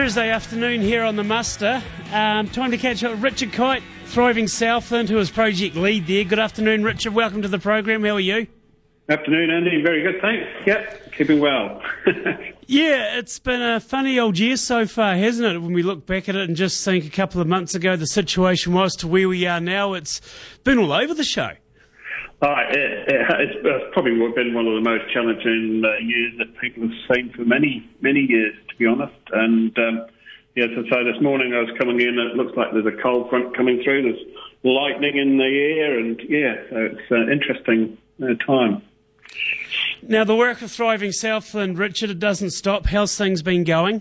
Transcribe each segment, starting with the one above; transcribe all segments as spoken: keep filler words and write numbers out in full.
Thursday afternoon here on the muster. Um, time to catch up with Richard Kite, Thriving Southland, who is project lead there. Good afternoon, Richard. Welcome to the program. How are you? Afternoon, Andy. Very good, thanks. Yep, keeping well. Yeah, it's been a funny old year so far, hasn't it? When we look back at it and just think a couple of months ago the situation was to where we are now, it's been all over the show. Uh, it, it, it's, it's probably been one of the most challenging uh, years that people have seen for many, many years, to be honest. And um, yeah, so, so this morning I was coming in, it looks like there's a cold front coming through, there's lightning in the air, and yeah, so it's an interesting uh, time. Now, the work of Thriving Southland, Richard, it doesn't stop. How's things been going?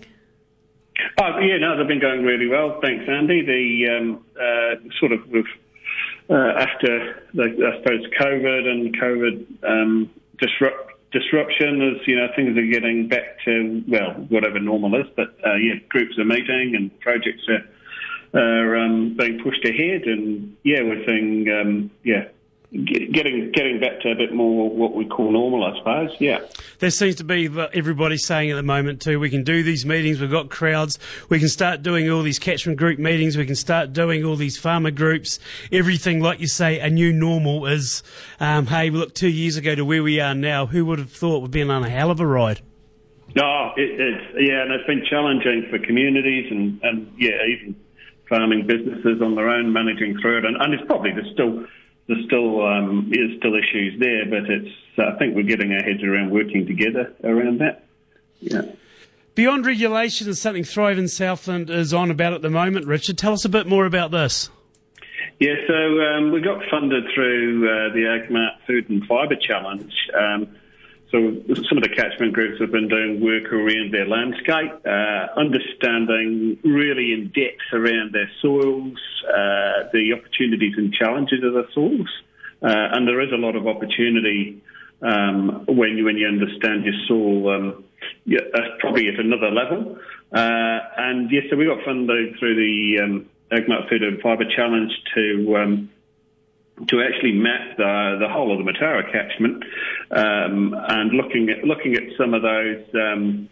Oh, yeah, no, they've been going really well, thanks, Andy. The um, uh, sort of with Uh, after, the, I suppose, COVID and COVID um, disrupt, disruption, as you know, things are getting back to, well, whatever normal is, but uh, yeah, groups are meeting and projects are, are um, being pushed ahead, and yeah, we're seeing, um, yeah, getting getting back to a bit more what we call normal, I suppose, yeah. There seems to be everybody saying at the moment too, we can do these meetings, we've got crowds, we can start doing all these catchment group meetings, we can start doing all these farmer groups, everything, like you say, a new normal is, um, hey, look, two years ago to where we are now, who would have thought we've been on a hell of a ride? No, it, it's, yeah, and it's been challenging for communities and, and yeah, even farming businesses on their own, managing through it, and, and it's probably, there's still... There still um, is still issues there, but it's. Uh, I think we're getting our heads around working together around that. Yeah. Beyond regulation is something Thriving Southland is on about at the moment. Richard, tell us a bit more about this. Yeah, so um, we got funded through uh, the AgMart Food and Fibre Challenge. Um, so some of the catchment groups have been doing work around their landscape, uh, understanding really in depth around their soils, uh, the opportunities and challenges of the soils. Uh, and there is a lot of opportunity um, when you when you understand your soil, um, yeah, uh, probably at another level. Uh, and yes, so we got funded through the um, AgMart Food and Fibre Challenge to um, to actually map the, the whole of the Mataura catchment, um, and looking at looking at some of those, um,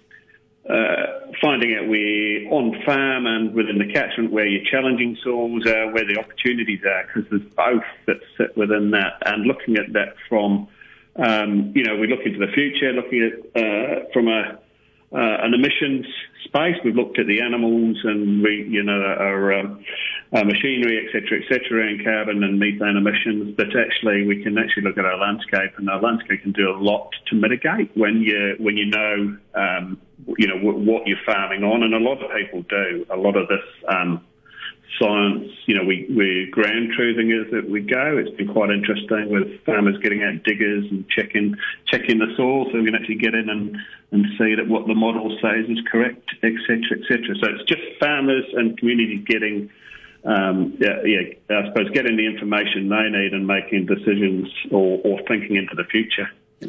uh, finding out where on farm and within the catchment where your challenging soils are, where the opportunities are, because there's both that sit within that, and looking at that from, um, you know, we look into the future, looking at uh, from a uh, an emissions space. We've looked at the animals and we, you know, our, um, our machinery, et cetera, et cetera, and carbon and methane emissions. But actually, we can actually look at our landscape, and our landscape can do a lot to mitigate when you when you know, um, you know, w- what you're farming on, and a lot of people do. A lot of this um, science, you know, we, we're ground truthing as that we go. It's been quite interesting with farmers getting out diggers and checking checking the soil, so we can actually get in and, and see that what the model says is correct, et cetera, et cetera. So it's just farmers and communities getting, um, yeah, yeah, I suppose, getting the information they need and making decisions or, or thinking into the future.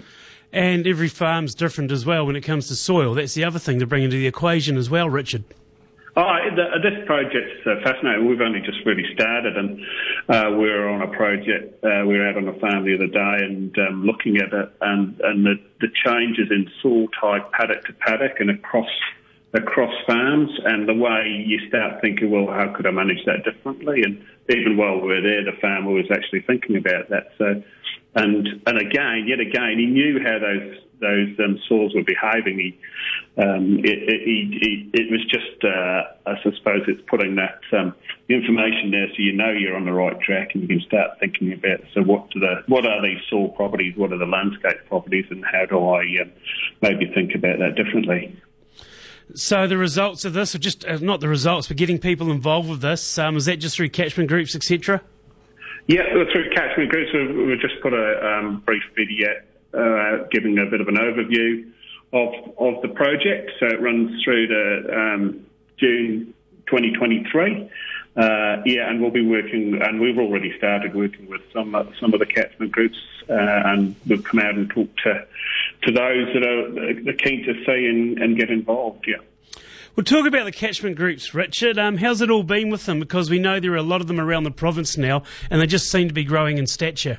And every farm's different as well when it comes to soil. That's the other thing to bring into the equation as well, Richard. Oh, the, this project's uh, fascinating. We've only just really started, and uh, we were on a project. Uh, we were out on a farm the other day and um, looking at it, and, and the, the changes in soil type, paddock to paddock, and across across farms, and the way you start thinking, well, how could I manage that differently? And even while we were there, the farmer was actually thinking about that. So, and and again, yet again, he knew how those those um, soils were behaving. He, um, it, it, it, it was just, uh, I suppose, it's putting that um, information there so you know you're on the right track, and you can start thinking about, so what do the what are these soil properties, what are the landscape properties, and how do I um, maybe think about that differently? So the results of this, or just uh, not the results, but getting people involved with this, um, is that just through catchment groups, et cetera? Yeah, through catchment groups. We've, we've just put a um, brief video uh, giving a bit of an overview of of the project. So it runs through to um, June twenty twenty-three. Uh, yeah, and we'll be working, and we've already started working with some uh, some of the catchment groups, uh, and we'll come out and talk to to those that are, are keen to see and, and get involved. Yeah. We'll talk about the catchment groups, Richard. Um, how's it all been with them? Because we know there are a lot of them around the province now, and they just seem to be growing in stature.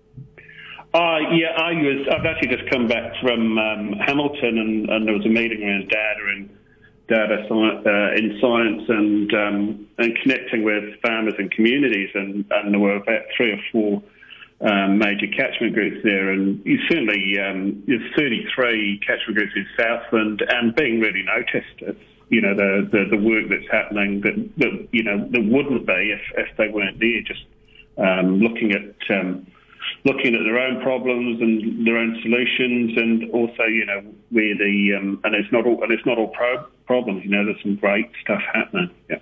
Uh, yeah, I was. I've actually just come back from um, Hamilton, and, and there was a meeting around data and data science, uh, in science and um, and connecting with farmers and communities, and, and there were about three or four um, major catchment groups there, and you certainly um, there's thirty-three catchment groups in Southland, and being really noticed. It's, you know, the, the, the work that's happening that, that you know that wouldn't be if, if they weren't there. Just um, looking at um, looking at their own problems and their own solutions, and also, you know, where the um, and it's not all and it's not all pro- problems. You know, there's some great stuff happening. Yeah.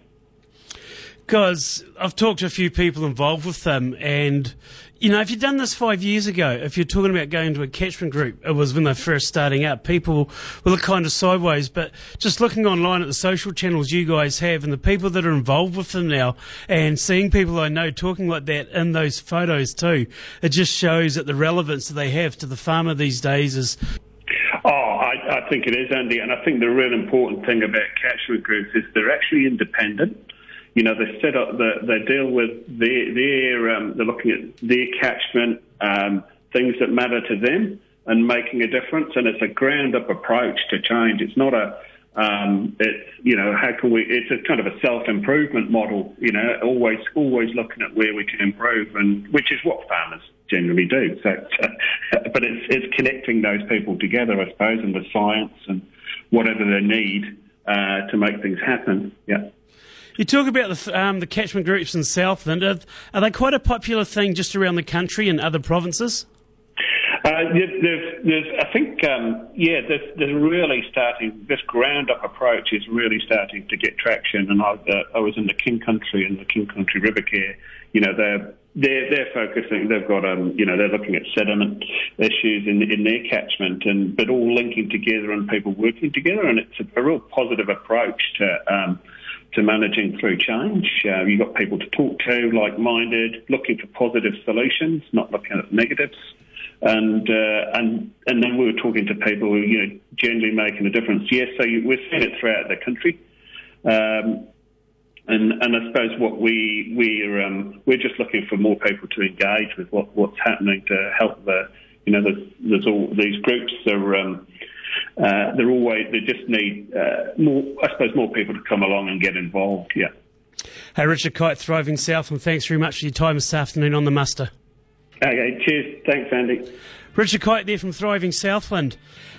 Because I've talked to a few people involved with them, and, you know, if you'd done this five years ago, if you're talking about going to a catchment group, it was when they were first starting out, people will look kind of sideways. But just looking online at the social channels you guys have and the people that are involved with them now, and seeing people I know talking like that in those photos too, it just shows that the relevance that they have to the farmer these days is... Oh, I, I think it is, Andy, and I think the real important thing about catchment groups is they're actually independent. You know, they set up, the, they deal with their, their um, they're looking at their catchment, um, things that matter to them, and making a difference. And it's a ground-up approach to change. It's not a, um, it's, you know, how can we, it's a kind of a self-improvement model, you know, always, always looking at where we can improve, and which is what farmers generally do. So, but it's, it's connecting those people together, I suppose, and with science and whatever they need uh, to make things happen. Yeah. You talk about the, um, the catchment groups in Southland. Are, are they quite a popular thing just around the country and other provinces? Uh, there's, there's, I think, um, yeah, there's, there's really starting, this ground-up approach is really starting to get traction. And I, uh, I was in the King Country and the King Country River Care. You know, they're, they're, they're focusing, they've got, um, you know, they're looking at sediment issues in, in their catchment, and but all linking together and people working together. And it's a, a real positive approach to, um, to managing through change. Uh, you've got people to talk to, like-minded, looking for positive solutions, not looking at negatives. And uh, and and then we were talking to people who, you know, generally making a difference. Yes, so you, we're seeing it throughout the country. Um, and and I suppose what we we're um, we're just looking for more people to engage with what, what's happening to help the, you know, there's, there's all these groups are. Um, Uh, they're always, they just need uh, more, I suppose, more people to come along and get involved, yeah. Hey, Richard Kite, Thriving Southland, thanks very much for your time this afternoon on the muster. Okay, cheers. Thanks, Andy. Richard Kite there from Thriving Southland.